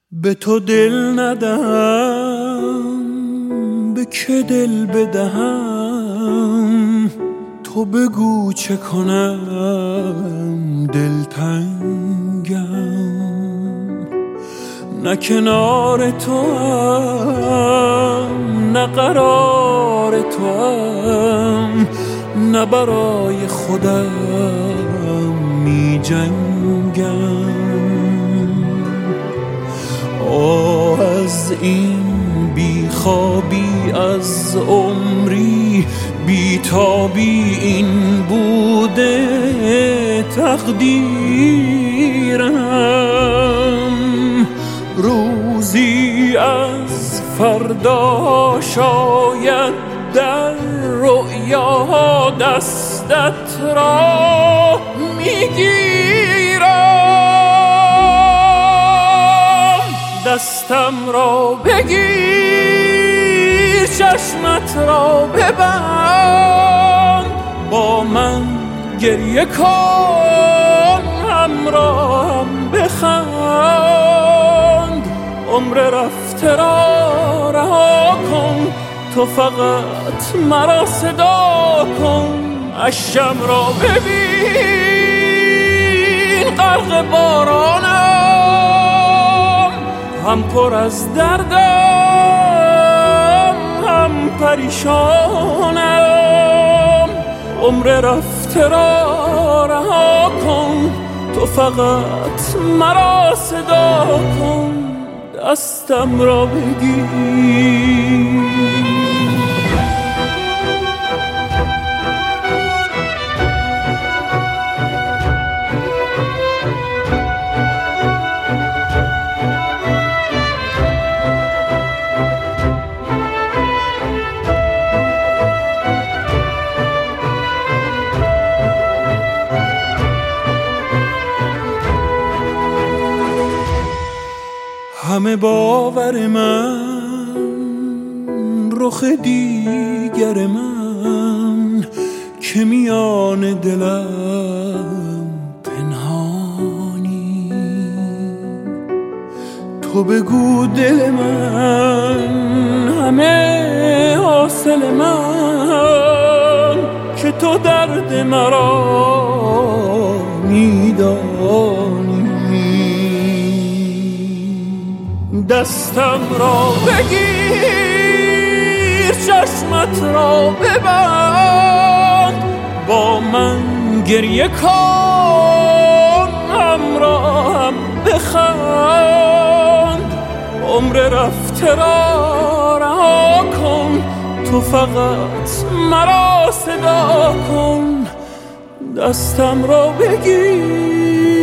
به تو دل ندم، به که دل بدهم؟ تو بگو چه کنم، دلتنگم. نه کنار تو هم، نه قرار تو هم، نه برای خودم می جنگم. از این بیخوابی از عمری، بیتابی این بوده تقدیرم. روزی از فردا شاید در رؤیا دستت را میگیرم. دستم را بگیر، چشمت را ببند، با من گریه کن، همراهم بخند. عمر رفته را رها کن، تو فقط مرا صدا کن. اشکم را ببین غرق بارانم، هم پر از دردم هم پریشانم. عمر رفته را رها کن، تو فقط مرا صدا کن. دستم را بگیر. همه باور من، رخ دیگر من که میان دلم پنهانی. تو بگو دل من همه حاصل من، که تو درد مرا میدانی. دستم را بگیر، چشمت را ببند، با من گریه کن، همراهم بخند. عمر رفته را رها کن، تو فقط مرا صدا کن. دستم را بگیر.